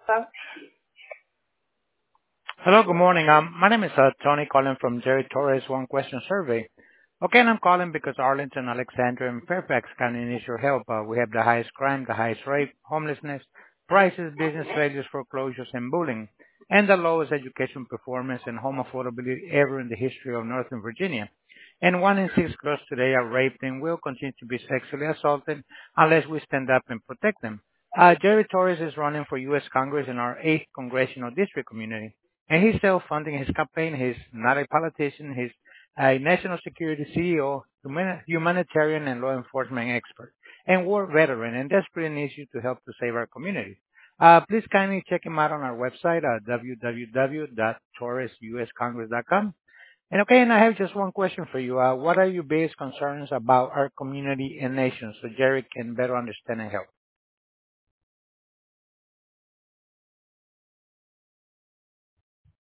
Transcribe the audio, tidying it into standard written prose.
Well, Hello, good morning. My name is Tony calling from Jerry Torres One Question Survey. Okay, and I'm calling because Arlington, Alexandria, and Fairfax County needs your help. We have the highest crime, the highest rape, homelessness, prices, business failures, foreclosures, and bullying, and the lowest education performance and home affordability ever in the history of Northern Virginia. And 1 in 6 girls today are raped and will continue to be sexually assaulted unless we stand up and protect them. Jerry Torres is running for U.S. Congress in our 8th Congressional District community. And he's self-funding his campaign. He's not a politician. He's a national security CEO, humanitarian and law enforcement expert, and war veteran, and desperately needs you to help to save our community. Please kindly check him out on our website at www.torresuscongress.com. And okay, and I have just one question for you. What are your biggest concerns about our community and nation so Jerry can better understand and help?